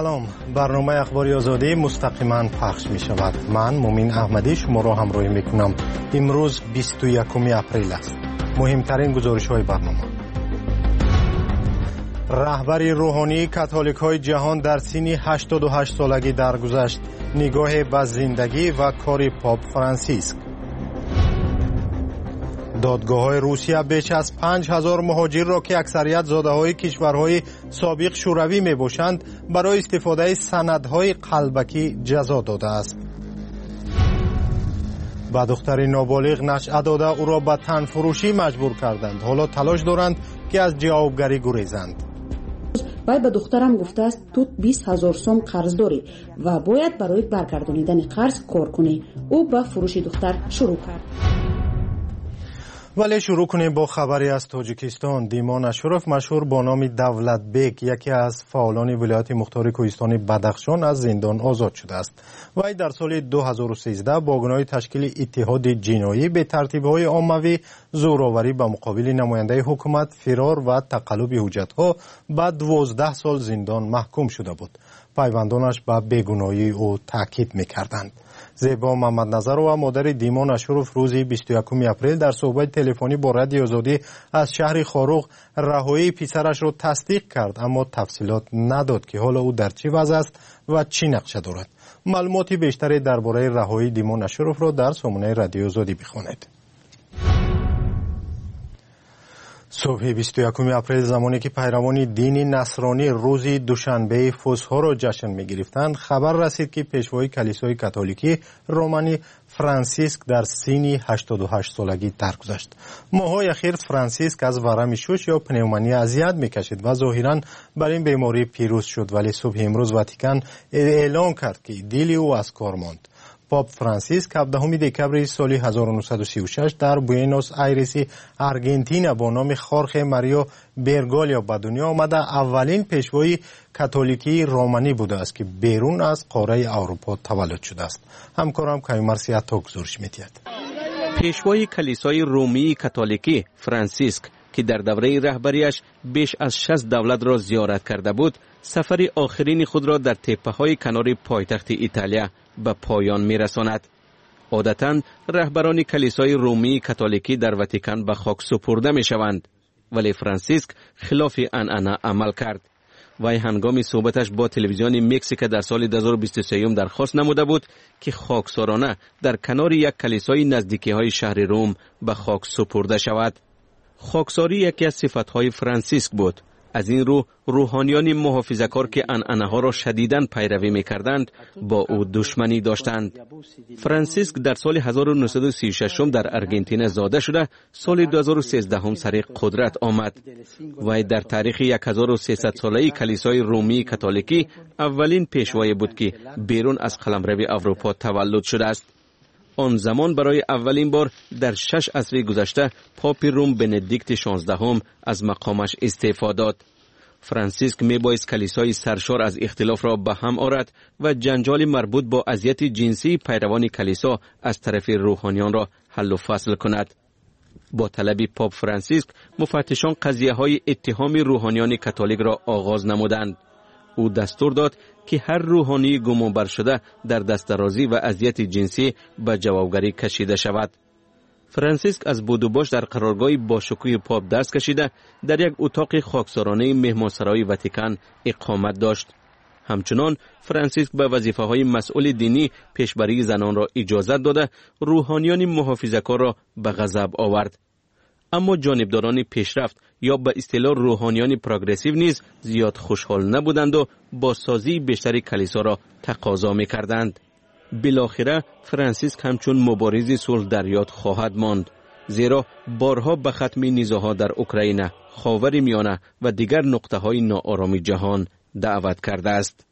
سلام، برنامه اخباری آزادی مستقیما پخش می شود. من مومین احمدی شما را همراهی می کنم. امروز 21 اپریل است. مهمترین گزارش های برنامه: رهبری روحانی کاتولیک های جهان در سن 88 سالگی درگذشت. نگاه به زندگی و کار پاپ فرانسیسک. دادگاه‌های روسیه بیش از 5000 مهاجر را که اکثریت زاده‌های کشورهای سابق شوروی میباشند برای استفاده سندهای قلبکی جزا داده است. به دختر نابالغ نشأه داده او را به تن فروشی مجبور کردند. حالا تلاش دارند که از جوابگری گریزند. وای به دخترم گفته است تو 20,000 سوم قرض داری و باید برای برگردانیدن قرض کار کنی. او به فروش دختر شروع کرد. ولی شروع کنیم با خبری از تاجیکستان. دیمان اشرف مشهور با نام دولت بیگ، یکی از فعالان ولایت مختار کوهستان بدخشان، از زندان آزاد شده است. وی در سال 2013 با گناه تشکیل اتحاد جنایی به ترتیب‌های عمومی، زوراوری به مقابل نماینده حکومت، فرار و تقلب حجت‌ها بعد 12 سال زندان محکوم شده بود. پیوندانش به بیگناهی او تاکید می‌کردند. زیبا محمد نظر و مادر دیمان اشرف روز 21 اپریل در صحبت تلفنی با رادیو آزادی از شهر خاروق رهایی پسرش را تصدیق کرد، اما تفصیلات نداد که حالا او در چه وضع است و چی نقشه دارد. معلوماتی بیشتری درباره رهایی دیمان اشرف را در سامانه رادیو آزادی بخوانید. صبح 21 اپریل، زمانی که پیروان دین نصرانی روز دوشنبه فسحا را جشن می‌گرفتند، خبر رسید که پیشوای کلیسای کاتولیکی رومانی فرانسیسک در سن 88 سالگی درگذشت. ماه‌های اخیر فرانسیسک از ورم شوش یا پنومونی اذیت می‌کشید و ظاهراً بر این بیماری پیروز شد، ولی صبح امروز واتیکان اعلام کرد که دل او از کار ماند. پاپ فرانسیسک 17 دکبر سال 1936 در بوئنوس آیرس آرژانتین با نام خورخه ماریا برگالیا به دنیا آمده اولین پیشوای کاتولیکی رومانی بوده است که بیرون از قاره اروپا تولد شده است. همکارم کایمر سیاتا گزارش می‌دهد. پیشوای کلیسای رومی کاتولیکی فرانسیسک که در دوره رهبریش بیش از 60 دولت را زیارت کرده بود، سفر آخرین خود را در تپه‌های کنار پایتخت ایتالیا به پایان می‌رساند. عادتاً رهبران کلیسای رومی کاتولیکی در واتیکان به خاک سپرده می‌شوند، ولی فرانسیسک خلاف عنعنه عمل کرد. وی هنگام صحبتش با تلویزیون مکزیک در سال 2023 درخواست نموده بود که خاکسارانه در کنار یک کلیسای نزدیکی‌های شهر روم به خاک سپرده شود. خاکساری یکی از صفت‌های فرانسیسک بود. از این رو روحانیان محافظه‌کار که عنعنه‌ها را شدیداً پیروی می‌کردند با او دشمنی داشتند. فرانسیسک در سال 1936 در آرژانتین زاده شده، سال 2013 سر قدرت آمد. و در تاریخ 1300 ساله کلیسای رومی کاتولیکی اولین پیشوای بود که بیرون از قلمرو اروپا تولد شده است. آن زمان برای اولین بار در 6 عصر گذشته پاپ روم بندیکت 16 از مقامش استعفا داد. فرانسیسک میبایست کلیسای سرشار از اختلاف را به هم آورد و جنجال مربوط با اذیت جنسی پیروان کلیسا از طرف روحانیان را حل و فصل کند. با طلب پاپ فرانسیسک مفتشان قضیه‌های اتهام روحانیان کاتولیک را آغاز نمودند. او دستور داد که هر روحانی گمانبر شده در دسترازی و اذیت جنسی به جوابگری کشیده شود. فرانسیسک از بود و باش در قرارگاه باشکوه پاپ دست کشیده در یک اتاق خاکسارانه مهمانسرای واتیکان اقامت داشت. همچنان فرانسیسک به وظیفه‌های مسئول دینی پیشبری زنان را اجازت داده روحانیان محافظه‌کار را به غضب آورد. اما جانبداران پیشرفت یا به اصطلاح روحانیان پروگرسیو نیز زیاد خوشحال نبودند و بازسازی بیشتر کلیسا را تقاضا می‌کردند. بالاخره فرانسیسک همچون مبارز صلح در یاد خواهد ماند، زیرا بارها به ختم نیزه‌ها در اوکراین، خاورمیانه و دیگر نقطه‌های ناآرام جهان دعوت کرده است.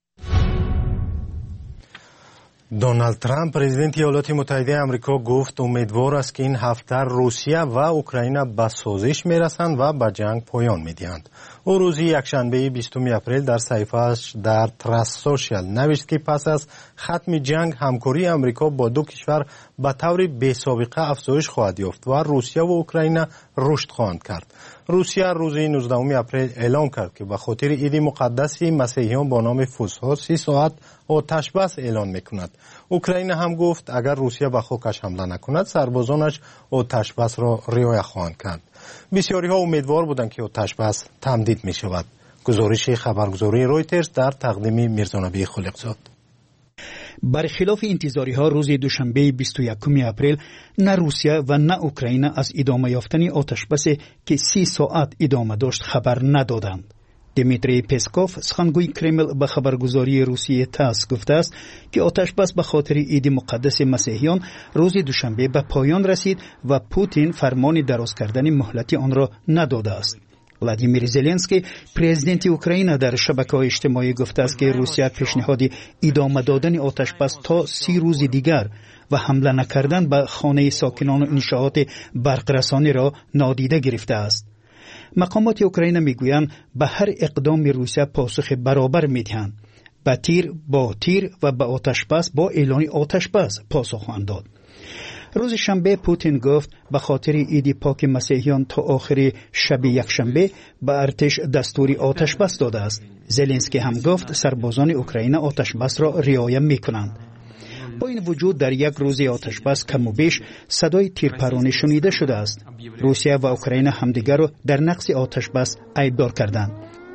دونالد ترامپ پرزیدنت ایالات متحده آمریکا گفت امیدوار است که این هفته روسیه و اوکراین به سازش میرسند و به جنگ پایان میدهند. او روز یکشنبه 20 اپریل در صفحه‌اش در تراست سوشال نوشت که پس از ختم جنگ همکاری امریکا با دو کشور به طور بی‌سابقه افزایش خواهد یافت و روسیه و اوکراین رشد خواهند کرد. روسیه روز 19 اپریل اعلام کرد که به خاطر عید مقدس مسیحیان با نام فسح 30 ساعت آتش بس اعلان میکند. اوکراین هم گفت اگر روسیه به خاکش حمله نکند سربازانش آتش بس را رعایت خواهند کرد. بسیاری ها امیدوار بودند که آتش بس تمدید می شود. گزارش خبرگزاری رویترز در تقدیم میرزانبی خالقزاد. برخلاف انتظاری ها روز دوشنبه 21 اپریل نه روسیه و نه اوکراین از ادامه یافتن آتش بس که 30 ساعت ادامه داشت خبر ندادند. دیمیتری پسکوف سخنگوی کرمل به خبرگزاری روسیه تاس گفته است که آتش بس به خاطر عید مقدس مسیحیان روز دوشنبه به پایان رسید و پوتین فرمان دراز کردن مهلت آن را نداده است. ولادیمیر زلنسکی پرزیدنت اوکراین در شبکه‌های اجتماعی گفته است که روسیه پیشنهاد ادامه دادن آتش بس تا 30 روز دیگر و حمله نکردن به خانه ساکنان و انشاءات برقرسانی را نادیده گرفته است. مقامات اوکراین میگویند به هر اقدام روسیه پاسخ برابر میدهند. به تیر با تیر و به آتش بس با اعلان آتش بس پاسخ خواهند داد. روز شنبه پوتین گفت به خاطر عید پاک مسیحیان تا آخر شب یکشنبه به ارتش دستوری آتش بس داده است. زلنسکی هم گفت سربازان اوکراین آتش بس را رعایت میکنند. با این وجود در یک روز آتش بس کم و بیش صدای تیرپرانی شنیده شده است. روسیه و اوکراین همدیگر را در نقض آتش بس عیبدار کردند.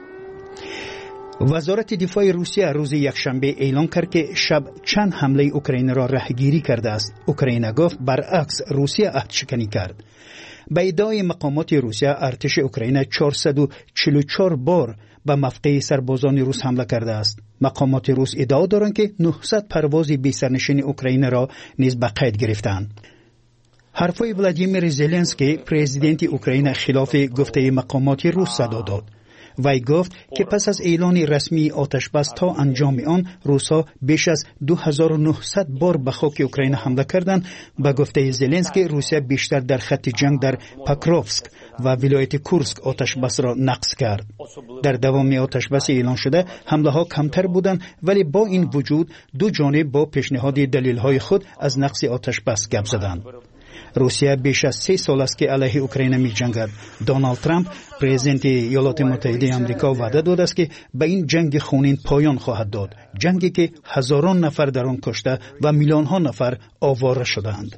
وزارت دفاع روسیه روز یکشنبه اعلام کرد که شب چند حمله اوکراین را رهگیری کرده است. اوکراین گفت برعکس روسیه عهد شکنی کرد. به ادعای مقامات روسیه ارتش اوکراین 444 بار به مفقع سربازان روس حمله کرده است. مقامات روس ادعا دارند که 900 پرواز بی سرنشین اوکراین را نیز به قید گرفتند. حرفای ولادیمیر زلنسکی پرزیدنت اوکراین خلاف گفته مقامات روس صدا داد. وی گفت که پس از اعلان رسمی آتش بس تا انجام آن روسا بیش از 2900 بار به خاک اوکراین حمله کردند. به گفته زلنسکی روسیه بیشتر در خط جنگ در پاکروفسک و ولایت کورسک آتش بس را نقض کرد. در دوام آتش بس اعلان شده حمله ها کمتر بودند، ولی با این وجود دو جانب با پیشنهاد دلیل های خود از نقض آتش بس گپ زدند. روسیه بیش از 3 سال است که علیه اوکراین می جنگد. دونالد ترامپ پرزیدنت ایالات متحده آمریکا وعده داده است که به این جنگ خونین پایان خواهد داد. جنگی که هزاران نفر در آن کشته و میلیون ها نفر آواره شدند.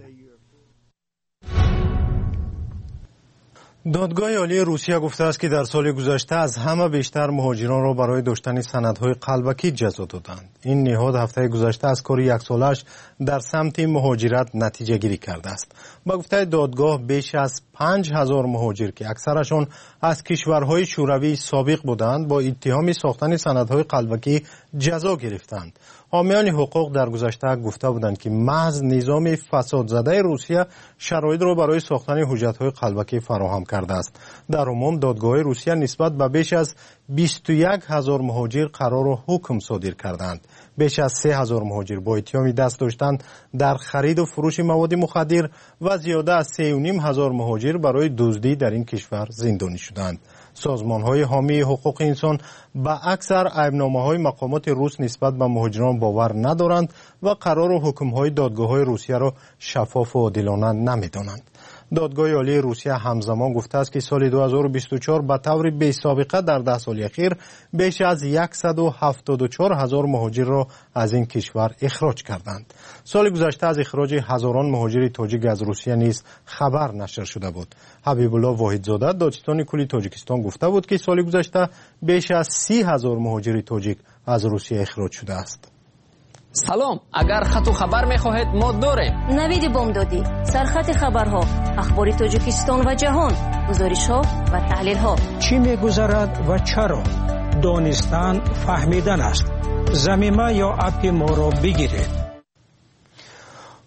دادگاه عالی روسیه گفته است که در سال گذشته از همه بیشتر مهاجران را برای داشتن سندهای قلبکی جزا دادند. این نهاد هفته گذشته از کار یک سالش در سمت مهاجرت نتیجه گیری کرده است. با گفته دادگاه بیش از 5000 مهاجر که اکثرشان از کشورهای شوروی سابق بودند با اتهام ساختن سندهای قلبکی جزا گرفتند. حامیان حقوق در گذشته گفته بودند که محض نظام فساد زده روسیه شرایط را برای ساختن حجت‌های قلبکی فراهم کرده است. در عموم دادگاه روسیه نسبت به بیش از 21000 مهاجر قرار و حکم صادر کردند. بیش از 3000 مهاجر با اتهام دست داشتن در خرید و فروش مواد مخدر و زیاده از 3500 مهاجر برای دزدی در این کشور زندانی شدند. سازمان‌های حامی حقوق انسان به اکثر عیبنامه‌های مقامات روس نسبت به مهاجران باور ندارند و قرار و حکم‌های دادگاه‌های روسیه را شفاف و عادلانه نمی‌دانند. دادگاه عالی روسیه همزمان گفته است که سال 2024 به طور بی‌سابقه در 10 سال اخیر بیش از 174000 مهاجر را از این کشور اخراج کردند. سال گذشته از اخراج هزاران مهاجر تاجیک از روسیه نیز خبر نشر شده بود. حبیب الله واحدزاده دادستان کلی تاجیکستان گفته بود که سال گذشته بیش از 30000 مهاجر تاجیک از روسیه اخراج شده است. سلام، اگر خط و خبر میخواهید ما داریم. نوید بامدادی، سرخط خبرها، اخبار تاجیکستان و جهان، گزارش‌ها و تحلیل‌ها. چی می‌گذرد و چرا؟ دانستن فهمیدن است. زمینه یا اپ ما را بگیرید.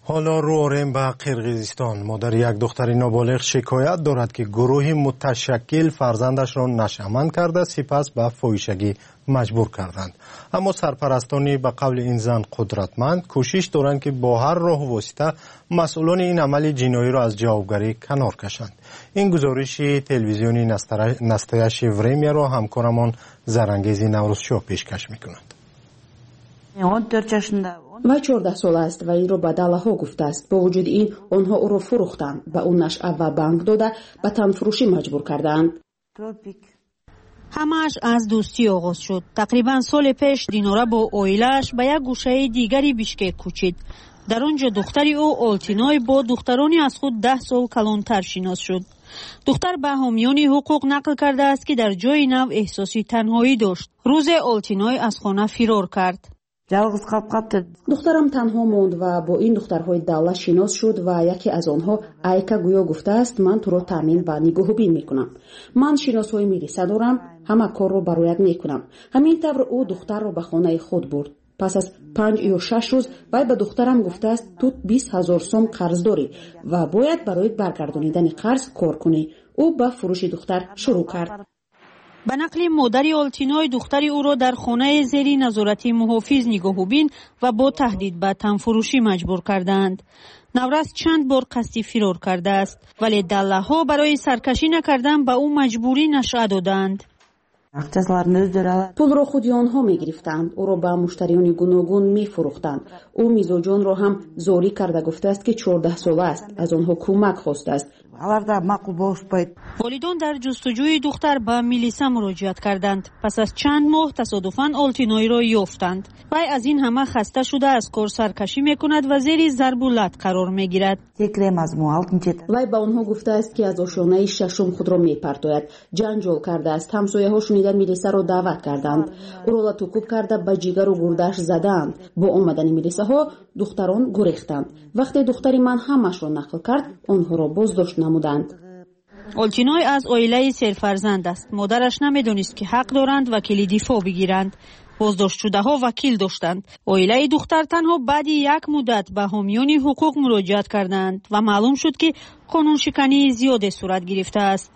حالا رو آریم به قرقیزستان. مادر یک دختر نابالغ شکایت دارد که گروهی متشکل فرزندش را نشأمند کرده سپس به فاحشگی مجبور کردند. اما سرپرستانی به قول این زن قدرتمند کوشش دارند که با هر راه و واسطه مسئولان این عمل جنایی را از جوابگری کنار کشند. این گزارش تلویزیونی نستایش ورمیا را همکارمان زرانگیز نوروزشاه پیشکش می‌کند. وی 14 سال است و این را به دله‌ها گفته است. با وجود این آنها او را فروختند، به او نشأه و بانک داده به تنفروشی مجبور کردند. همه‌اش از دوستی آغاز شد. تقریبا سال پیش دینورا با اویلش به یک گوشه دیگری بیشکک کوچید. در آنجا دختری او آلتینای با دخترانی از خود 10 سال کلانتر شناس شد. دختر به حامیان حقوق نقل کرده است که در جای نو احساسی تنهایی داشت. روز آلتینای از خانه فرار کرد. دخترم تنها موند و با این دخترهای دولت شناس شد و یکی از آنها ایکا گویا گفته است من تو را تامین و نگاهبین میکنم. من شناسای میلیسا دارم، همه کار را برایت میکنم. همین طور او دختر را به خانه خود برد. پس از 5 یا 6 روز وی به دخترم گفته است تو 20,000 سوم قرض داری و باید برای برگردانیدن قرض کار کنی. او به فروش دختر شروع کرد. به نقل مادر آلتینای دختری او را در خانه زیر نظارت محافظ نگاهبین و با تهدید به تنفروشی مجبور کردند. نورس چند بار قصدی فرار کرده است ولی دله‌ها برای سرکشی نکردن به او مجبوری نشأه دادند. پول را خودی آنها می گرفتند. او را به مشتریان گوناگون می فروختند. او میزوجان را هم زوری کرده گفته است که 14 ساله است. از آنها کمک خواسته است. والدان در جستجوی دختر به میلیسا مراجعت کردند. پس از چند ماه تصادفاً آلتینای را یافتند. وی از این همه خسته شده از کار سرکشی می کند و زیر ضرب و لط قرار می گیرد. وی به آنها گفته است که از آشیانه ششم خود را می پرتاید. جنجال کرده است. همسایه‌ها شنیدن میلیسا را دعوت کردند. او را لطوکوب کرده به جگر و گردش زدند. با آمدن میلیساها دختران گریختند. وقتی دختری من همش را نقل کرد آنها را بازداشت نمودند. آلتینای از عائله سرفرزند است. مادرش نمیدانست که حق دارند وکیل دفاع بگیرند. بازداشت شده ها وکیل داشتند. عائله دختر تنها بعد یک مدت به حامیان حقوق مراجعت کردند و معلوم شد که قانون شکنی زیاد صورت گرفته است.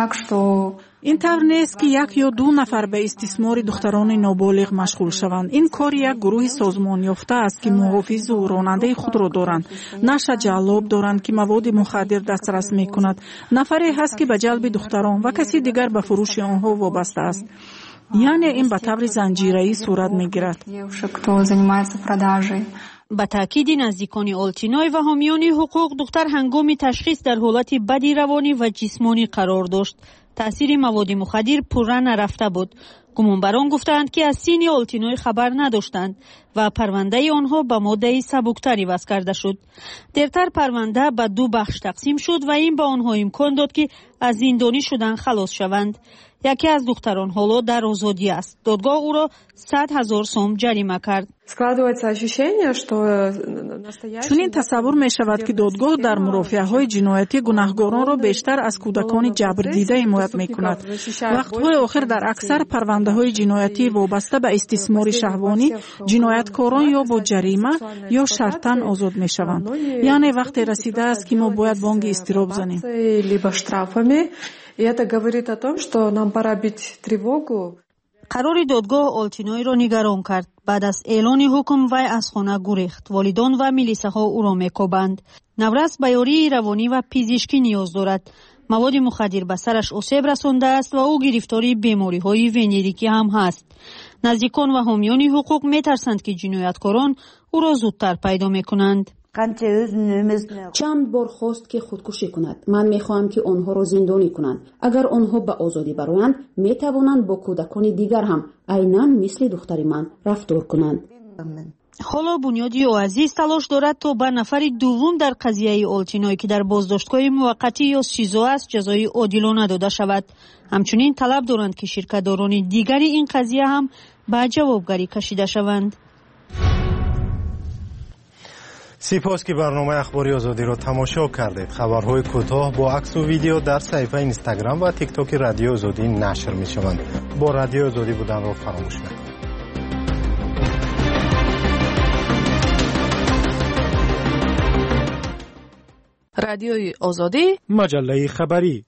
این طور نیست که 1 یا 2 نفر به استثمار دختران نابالغ مشغول شوند. این کار یک گروه سازمان یافته است که محافظ و راننده خود را دارند. نقش جلاب دارند که مواد مخدر دسترس می کند. نفری هست که به جلب دختران و کسی دیگر به فروش آنها وابسته است. یعنی این به طور زنجیره‌ای صورت می‌گیرد. با تاکید نزدیکان آلتینای و حامیان حقوق دختر هنگام تشخیص در حالت بدی روانی و جسمانی قرار داشت. تأثیر مواد مخدر پررا نرفته بود. گمانبران گفتند که از سین آلتینای خبر نداشتند و پرونده آنها به ماده سبکتری وضع کرده شد. دیرتر پرونده به 2 بخش تقسیم شد و این به آنها امکان داد که از زندانی شدن خلاص شوند. یکی از دختران حالا در آزادی است. دادگاه او را 100,000 سوم جریمه کرد. چون این تصور می شود که دادگاه در مرافعه های جنایتی گناهکاران را بیشتر از کودکان جبر دیده حمایت می کند. وقتهای آخر در اکثر پرونده های جنایتی وابسته به استثمار شهوانی جنایتکاران یا با جریمه یا شرطاً آزاد می شوند. یعنی وقتی رسیده است که ما باید بانگ اضطراب زنیم. И это говорит о том, что нам пора бить тревогу. قرار دادگاه آلتینای را نگران کرد. بعد از اعلان حکم وی از خانه گریخت. والدان و میلیساها او را میکوبند. نورس به یاری روانی و پزشکی نیاز دارد. مواد مخدر به سرش آسیب رسانده است و او گرفتاری بیماری‌های ونریکی هم هست. نزدیکان و حامیان حقوق میترسند که جنایتکاران او را زودتر پیدا میکنند. چند بار خواست که خودکشی کند. من میخواهم که آنها را زندانی کنند. اگر آنها به آزادی برآیند میتوانند با کودکان دیگر هم عیناً مثل دختر من رفتار کنند. حالا بنیادی عزیز تلاش دارد تا به نفر دوم در قضیه آلتینای که در بازداشتگاه موقتی یا سیزو است جزای عادلانه داده شود. همچنین طلب دارند که شرکت‌داران دیگری این قضیه هم به جوابگری کشیده شوند. سپاس که برنامه اخباری آزادی را تماشا کردید. خبرهای کوتاه با عکس و ویدیو در صفحه اینستاگرام و تیک تاک رادیو آزادی نشر می شوند. با رادیو آزادی بودن را فراموش نکنید. رادیوی آزادی، مجله خبری.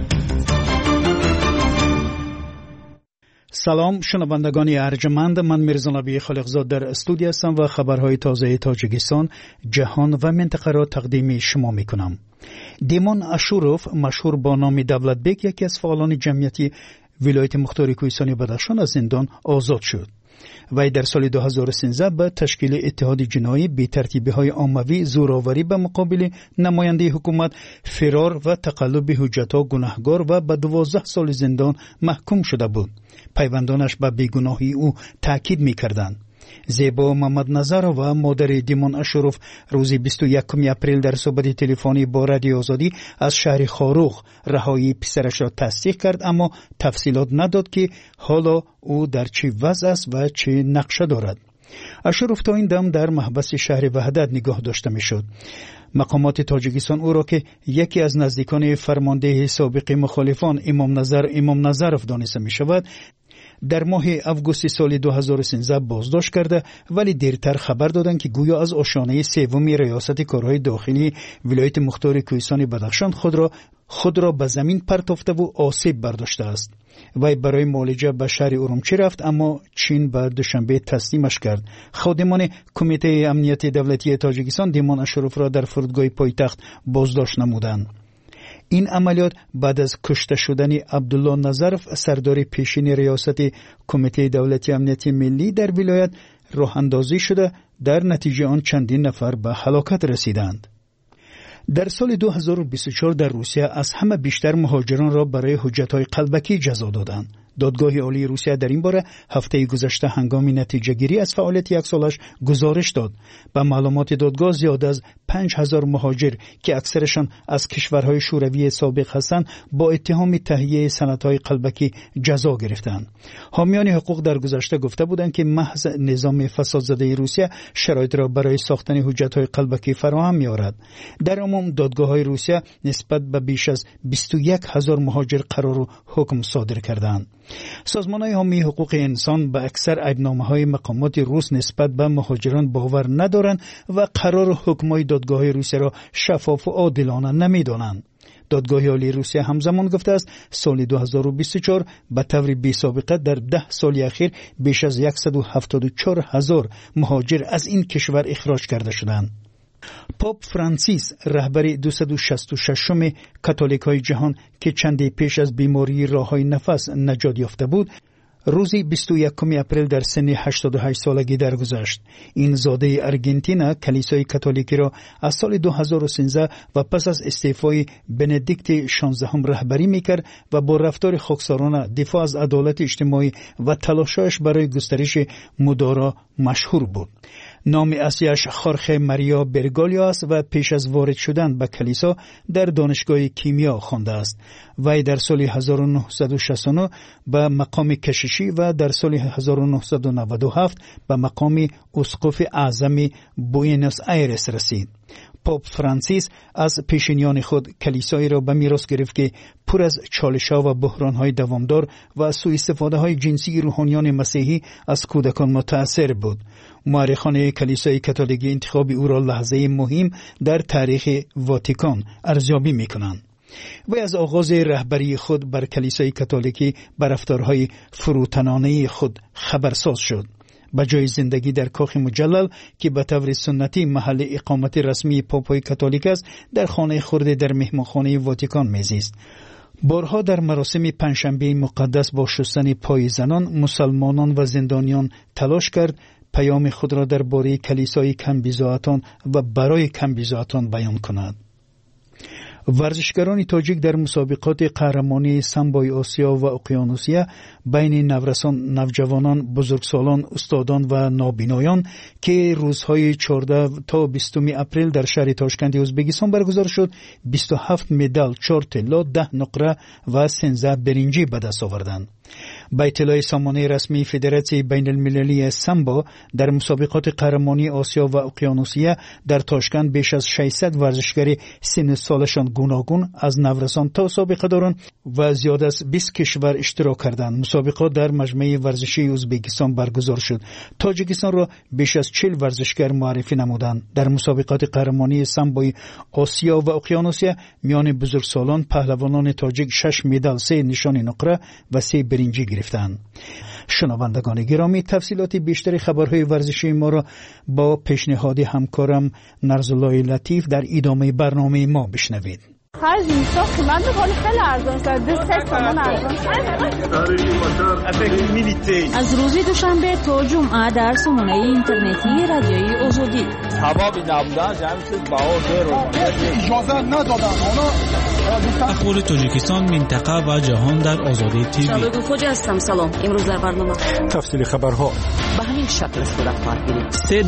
سلام شنوندگان ارجمند، من میرزا نبی خالقزاد در استودیو هستم و خبرهای تازه تاجیکستان، جهان و منطقه را تقدیم شما میکنم. دیمون اشوروف مشهور با نام دولت بیگ یکی از فعالان جمعیتی ولایت مختار کوهستان بدخشان از زندان آزاد شد. وی در سال 2013 به تشکیل اتحاد جنایی بی ترتیبی های عمومی زورآوری به مقابل نماینده حکومت، فرار و تقلب حجت‌ها گناهکار و به 12 سال زندان محکوم شده بود. پیوندانش به بیگناهی او تاکید می‌کردند. زیبا محمد نظرова مادر دیمون اشوروف روز 21 اپریل در صحبت تلفنی با رادیو آزادی از شهر خاروخ رهایی پسرش را تصدیق کرد، اما تفصیلات نداد که حالا او در چه وضع است و چه نقشه دارد. اشوروف تا این دم در محبس شهر وحدت نگاه داشته میشد. مقامات تاجیکستان او را که یکی از نزدیکان فرمانده سابق مخالفان امام نظرov دانسته می شود، در ماه اوگوست سال 2013 بازداشت کرده، ولی دیرتر خبر دادند که گویا از آشیانه سوم ریاست کارهای داخلی ولایت مختار کوهستان بدخشان خود را به زمین پرتافته و آسیب برداشته است. وی برای معالجه به شهر ارومچی رفت، اما چین به دوشنبه تسلیمش کرد. خادمان کمیته امنیت دولتی تاجیکستان دیمون اشوروف را در فرودگاه پایتخت بازداشت نمودند. این عملیات بعد از کشته شدن عبدالله نظرov سردار پیشین ریاست کمیته دولتی امنیت ملی در ولایت راه اندازی شده، در نتیجه آن چندین نفر به هلاکت رسیدند. در سال 2024 در روسیه از همه بیشتر مهاجران را برای حجت‌های قلبکی جزا دادند. دادگاه عالی روسیه در این باره هفته گذشته هنگام نتیجه گیری از فعالیت یک سالش گزارش داد. به معلومات دادگاه زیاد از 5000 مهاجر که اکثرشان از کشورهای شوروی سابق هستند با اتهام تهیه سندهای قلبکی جزا گرفتند. حامیان حقوق در گذشته گفته بودند که محض نظام فسادزده روسیه شرایط را برای ساختن حجت‌های قلبکی فراهم می‌آورد. در عموم دادگاه‌های روسیه نسبت به بیش از 21000 مهاجر قرار و حکم صادر کردند. سازمان‌های حامی حقوق انسان به اکثر عیب‌نامه‌های مقامات روس نسبت به مهاجران باور ندارند و قرار حکم‌های دادگاه روسیه را شفاف و عادلانه نمی‌دانند. دادگاه عالی روسیه همزمان گفته است سال 2024 به طور بی‌سابقه در 10 سال اخیر بیش از 174,000 مهاجر از این کشور اخراج کرده شدند. پاپ فرانسیس رهبر 266م کاتولیک‌های جهان که چندی پیش از بیماری راه‌های نفس نجات یافته بود، روز 21 اپریل در سن 88 سالگی درگذشت. این زاده ارژانتین کلیسای کاتولیکی را از سال 2013 و پس از استعفای بندیکت 16 رهبری میکرد و با رفتار خاکسارانه، دفاع از عدالت اجتماعی و تلاشش برای گسترش مدارا مشهور بود. نام اصلیش خورخه ماریا برگالیا است و پیش از وارد شدن به کلیسا در دانشگاه کیمیا خوانده است. وی در سال 1969 به مقام کشیشی و در سال 1997 به مقام اسقف اعظم بوئنوس آیرس رسید. پاپ فرانسیس از پیشینیان خود کلیسایی را به میراث گرفت که پر از چالش‌ها و بحران‌های دوامدار و سوء استفاده‌های جنسی روحانیان مسیحی از کودکان متأثر بود. مورخان کلیسای کاتولیک انتخاب او را لحظه مهم در تاریخ واتیکان ارزیابی می‌کنند. و از آغاز رهبری خود بر کلیسای کاتولیکی بر رفتارهای فروتنانه خود خبرساز شد. به جای زندگی در کاخ مجلل که به طور سنتی محل اقامت رسمی پاپای کاتولیک است، در خانه خرد در مهمانخانه واتیکان میزیست. بارها در مراسم پنجشنبه مقدس با شستن پای زنان، مسلمانان و زندانیان تلاش کرد پیام خود را درباره کلیسای کم‌بضاعتان و برای کم‌بضاعتان بیان کند. ورزشگران تاجیک در مسابقات قهرمانی سامبوی آسیا و اقیانوسیه بین نورسان، نوجوانان، بزرگسالان، استادان و نابینایان که روزهای 14 تا 20 اپریل در شهر تاشکند ازبکستان برگزار شد، 27 مدال، 4 طلا، 10 نقره و 13 برنجی به دست آوردند. با اطلاع سامانه رسمی فدراسیون بین المللی سامبو در مسابقات قهرمانی آسیا و اقیانوسیه در تاشکند بیش از 600 ورزشکار سن سالشان گوناگون از نورسان تا سابقه دارند و زیاد از 20 کشور اشتراک کردند. مسابقات در مجمع ورزشی ازبکستان برگزار شد. تاجیکستان را بیش از 40 ورزشکار معرفی نمودند. در مسابقات قهرمانی سامبوی آسیا و اقیانوسیه میان بزرگسالان پهلوانان تاجیک 6 مدال، 3 نشان نقره و 3 برنجی گرفتند. شنوندگان گرامی، تفصیلات بیشتر خبرهای ورزشی ما را با پیشنهاد همکارم نرزالله لطیف در ادامه برنامه ما بشنوید. خرج میساخت من خیلی ارزان شد. 3 تومان ارزان شد. از روز دوشنبه تا جمعه در سامانه اینترنتی رادیوی آزادی. ثوابی نبودن جمع چیز باور اجازه ندادن. اخبار تاجیکستان، منطقه و جهان در آزادی تیوی. شباب خوجه هستم. سلام. امروز در برنامه تفصیل خبرها به همین شکل صورت خواهد گرفت.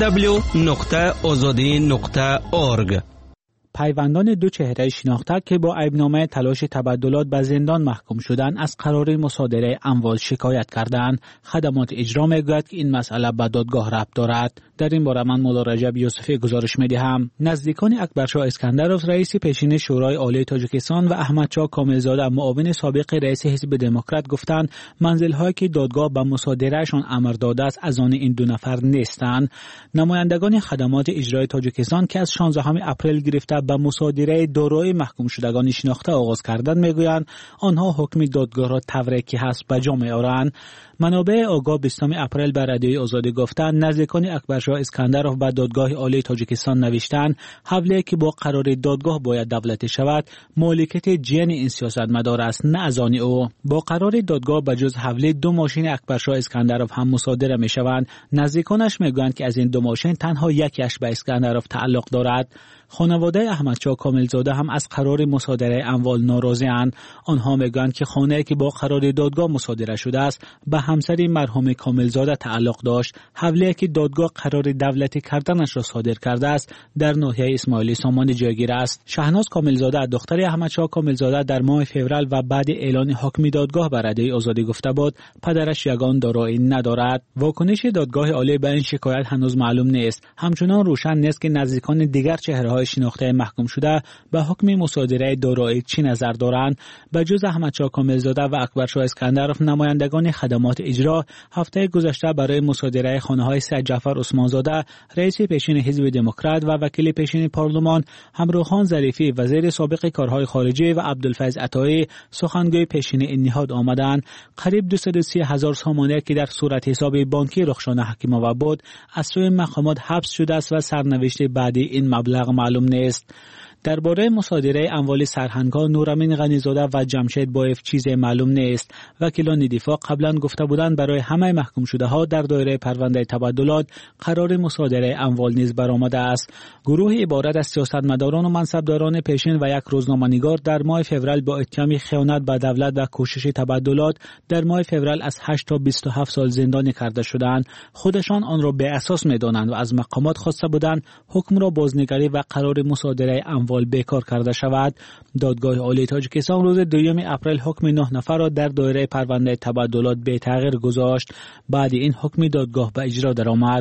www.azadi.org. پیوندان دو چهره شناخته که با عیبنامه تلاش تبادلات به زندان محکوم شدند از قرار مصادره اموال شکایت کردند. خدمات اجرا میگوید که این مسئله به دادگاه ربط دارد. در این باره من مولا رجب یوسفی گزارش میدهم. نزدیکان اکبرشاه اسکندروف رئیس پیشین شورای عالی تاجیکستان و احمدشاه کاملزاده معاون سابق رئیس حزب دموکرات گفتند منزل‌هایی که دادگاه به مصادرهشان امر داده است از آن این دو نفر نیستند. نمایندگان خدمات اجرای تاجیکستان که از 16 اپریل گرفته به مصادره دارایی محکوم شدگان شناخته آغاز کردند میگویند آنها حکم دادگاه را تورکی هست به جا میآورند. منابع آگاه 20 اپریل به رادیوی آزادی گفتند نزدیکان اکبرشاه اسکندروف به دادگاه عالی تاجیکستان نوشتند حوله که با قرار دادگاه باید دولت شود مالکیت جن این سیاستمدار است نه از آن او. با قرار دادگاه بجز حوله 2 ماشین اکبرشاه اسکندروف هم مصادره میشوند. نزدیکانش میگویند که از این 2 ماشین تنها یکیش به اسکندروف تعلق دارد. خانواده احمدشاه کاملزاده هم از قرار مصادره اموال ناراضی اند. آنها میگویند که خانه‌ای که با قرار دادگاه مصادره شده است به همسر مرحوم کاملزاده تعلق داشت. حوله که دادگاه قرار دولتی کردنش را صادر کرده است در ناحیه اسماعیلی سامان جایگیر است. شهناز کاملزاده دختر احمدشاه کاملزاده در ماه فوریه و بعد اعلان حکم دادگاه بر رادیوی آزادی گفته بود پدرش یگان دارایی ندارد. واکنش دادگاه عالی به این شکایت هنوز معلوم نیست. همچنان روشن نیست که نزدیکان دیگر چهره‌های شناخته محکوم شده به حکم مصادره دارایی چی نظر دارند. به جز احمدشاه کاملزاده و اکبرشاه اسکندروف نمایندگان خدمات اجرا هفته گذشته برای مصادره خانه‌های سید جعفر عثمانزاده رئیس پیشین حزب دموکرات و وکیل پیشین پارلمان همراهان ظریفی وزیر سابق کارهای خارجه و عبدالفیض عطایی سخنگوی پیشین این نهاد آمدند. قریب 230,000 سامانه که در صورت حساب بانکی رخشان حکیم‌آور بود از سوی مقامات حبس شده است و سرنوشت بعدی این مبلغ معلوم نیست. درباره مصادره اموال سرهنگ‌ها نورامین غنیزاده و جمشید بایف چیزی معلوم نیست. وکیلان دفاع قبلا گفته بودند برای همه محکوم شده ها در دایره پرونده تبادلات قرار مصادره اموال نیز برآمده است. گروه عبارت از سیاستمداران و منصبداران پیشین و یک روزنامه‌نگار در ماه فوریه با اتهام خیانت به دولت و کوشش تبادلات در ماه فوریه از 8 تا 27 سال زندانی کرده شدند. خودشان آن را به اساس می‌دانند و از مقامات خواسته بودند حکم را بازنگری و قرار مصادره اموال بیکار کرده شود. دادگاه عالی تاجیکستان روز 2 اپریل حکم 9 نفر را در دایره پرونده تبادلات به تغییر گذاشت. بعد این حکم دادگاه به اجرا درآمد.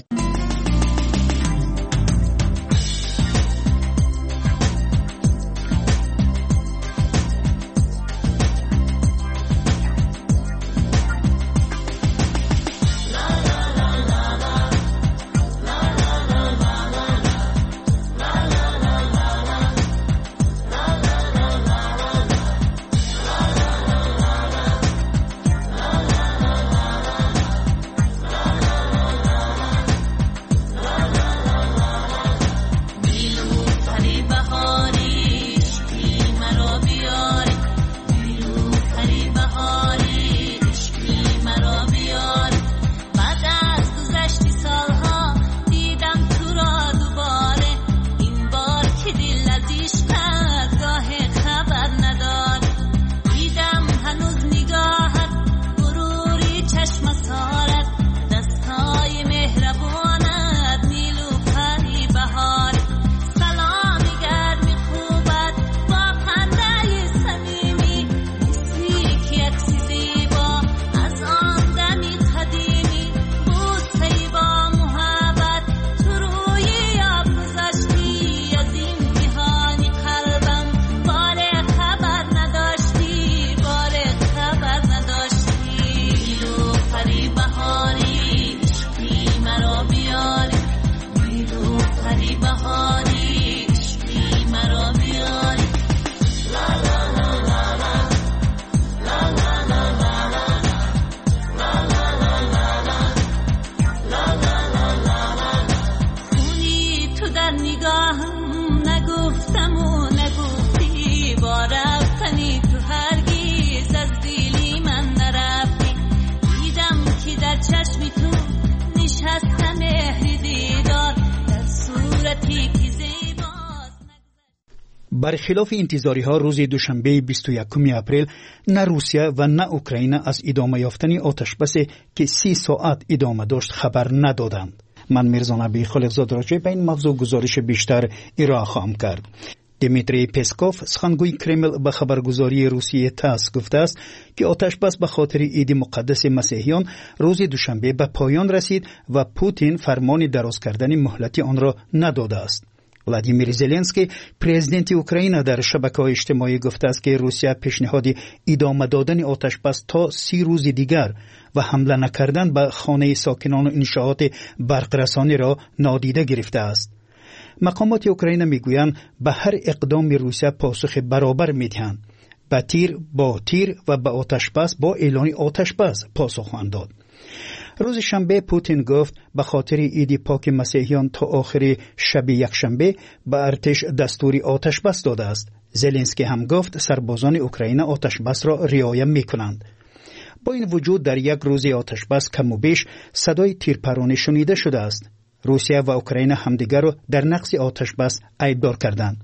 برخلاف انتظاری‌ها روز دوشنبه 21 اپریل نه روسیه و نه اوکراین از ادامه یافتن آتشبسی که 30 ساعت ادامه داشت خبر ندادند. من میرزا نبی خالقزاد راجع به این موضوع گزارش بیشتر ارائه خواهم کرد. دیمیتری پسکوف سخنگوی کرمل به خبرگزاری روسیه تاس گفته است که آتشبس به خاطر عید مقدس مسیحیان روز دوشنبه به پایان رسید و پوتین فرمان دراز کردن مهلت آن را نداده است. ولادیمیر زلنسکی پرزیدنت اوکراین در شبکه‌های اجتماعی گفته است که روسیه پیشنهاد ادامه دادن آتشبس تا 30 روز دیگر و حمله نکردن به خانه ساکنان و انشاءات برقرسانی را نادیده گرفته است. مقامات اوکراین میگویند به هر اقدام روسیه پاسخ برابر میدهند. به تیر با تیر و به آتشبس با اعلان آتشبس پاسخ خواهند داد. روز شنبه پوتین گفت به خاطر عید پاک مسیحیان تا آخر شب یکشنبه به ارتش دستوری آتشبس داده است. زلنسکی هم گفت سربازان اوکراین آتشبس را رعایت میکنند. با این وجود در یک روز آتشبس کم و بیش صدای تیرپرانی شنیده شده است. روسیه و اوکراین همدیگر را در نقض آتشبس عیبدار کردند.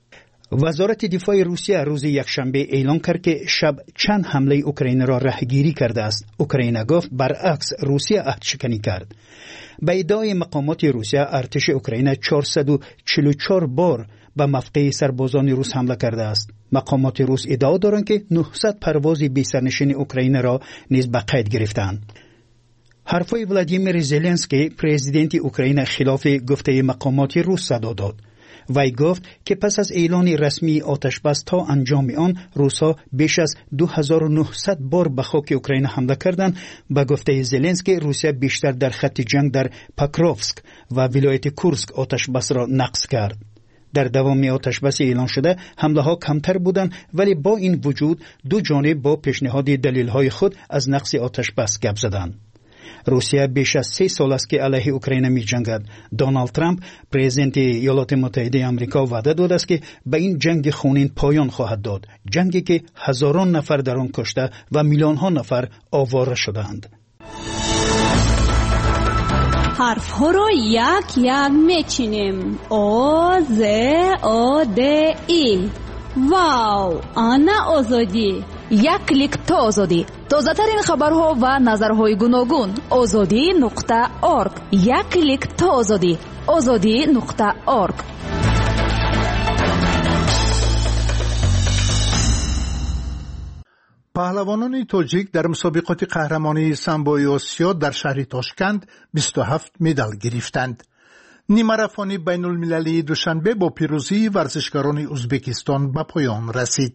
وزارت دفاع روسیه روز یکشنبه اعلام کرد که شب چند حمله اوکراین را رهگیری کرده است. اوکراین گفت برعکس روسیه عهد شکنی کرد. به ادعای مقامات روسیه ارتش اوکراین 444 بار به مفقع سربازان روس حمله کرده است. مقامات روس ادعا دارند که 900 پرواز بی سرنشین اوکراین را نیز به قید گرفتند. حرفای ولادیمیر زلنسکی پرزیدنت اوکراین خلاف گفته مقامات روس صدا داد. وی گفت که پس از اعلان رسمی آتشبس تا انجام آن روسا بیش از 2900 بار به خاک اوکراین حمله کردند. به گفته زلنسکی روسیه بیشتر در خط جنگ در پاکروفسک و ولایت کورسک آتشبس را نقض کرد. در دوام آتشبس اعلان شده حمله ها کمتر بودند، ولی با این وجود دو جانب با پیشنهاد دلیل های خود از نقض آتشبس گپ زدند. روسیه بیش از 3 سال است که علیه اوکراین می جنگد. دونالد ترامپ پرزیدنت ایالات متحده آمریکا وعده داده است که به این جنگ خونین پایان خواهد داد، جنگی که هزاران نفر در آن کشته و میلیون ها نفر آواره شدند. حرف ها رو یک یک میچینیم. او ز او د ای. واو، آنا آزادی. یک کلیک تا آزادی. تازه ترین خبرها و نظرهای گوناگون. azadi.org. یک کلیک تا آزادی. azadi.org. پهلوانان تاجیک در مسابقات قهرمانی سامبوی آسیا در شهر تاشکند 27 مدال گرفتند. نیمه‌ماراتون بین المللی دوشنبه با پیروزی ورزشکاران ازبکستان به پایان رسید.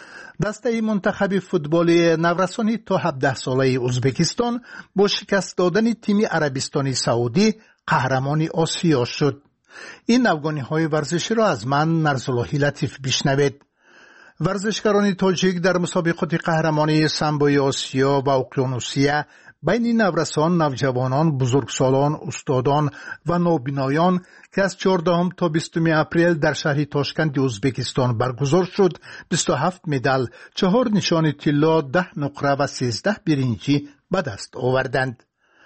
دسته منتخب فوتبال نورسانی تا 17 ساله ازبکستان با شکست دادن تیم عربستان سعودی قهرمان آسیا شد. این افغانی‌های ورزشی را از من نرزاللهی لطیف بشنوید. ورزشکاران تاجیک در مسابقات قهرمانی سامبوی آسیا و اقیانوسیه بین نورسان، نوجوانان، بزرگسالان، استادان و نابینایان که از 14 تا 20 اپریل در شهر تاشکند ازبکستان برگزار شد 27 مدال، 4 نشان طلا، 10 نقره و 13 برنجی به دست آوردند.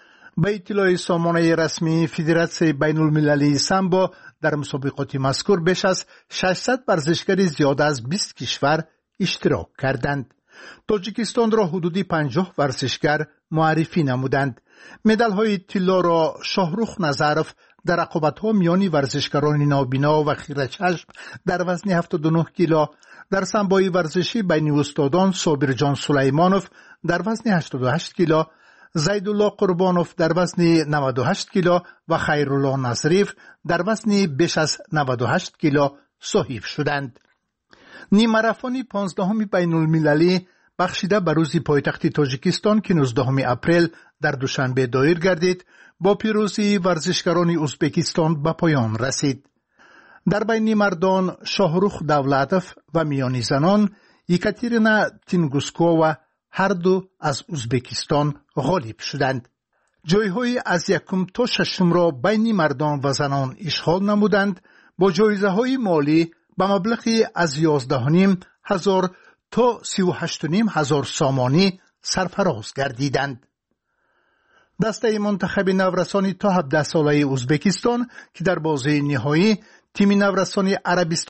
به اطلاع سامانه رسمی فدراسیون بین المللی سامبو در مسابقات مذکور بیش از 600 ورزشکار زیاد از 20 کشور اشتراک کردند. تاجیکستان را حدودی 50 ورزشکار معرفی نمودند. مدال های طلا را شاهرخ نظرف در رقابت‌ها میان ورزشکاران نابینا و خیره چشم در وزن 79 کیلو، در سامبوی ورزشی بین استادان صابرجان سلیمانوف در وزن 88 کیلو، زیدالله قربانوف در وزن 98 کیلو و خیرالله نظریف در وزن بیش از 98 کیلو صاحب شدند. نیمه‌ماراتون 15 بین المللی بخشیده به روز پایتخت تاجیکستان که 19 اپریل در دوشنبه دایر گردید با پیروزی ورزشکاران ازبکستان به پایان رسید. در بین مردان شاهرخ دولتوف و میان زنان یکاترینا تینگوسکووا هر دو از ازبکستان غالب شدند. جایهای از 1 تا 6 را بین مردان و زنان اشغال نمودند با جایزه های مالی به مبلغی از 11,500 تا 38,500 سامانی سرفراز گردیدند. دسته منتخب نورسانی تا 17 ساله ازبکستان که در بازی نهایی تیم نورسانی عربستان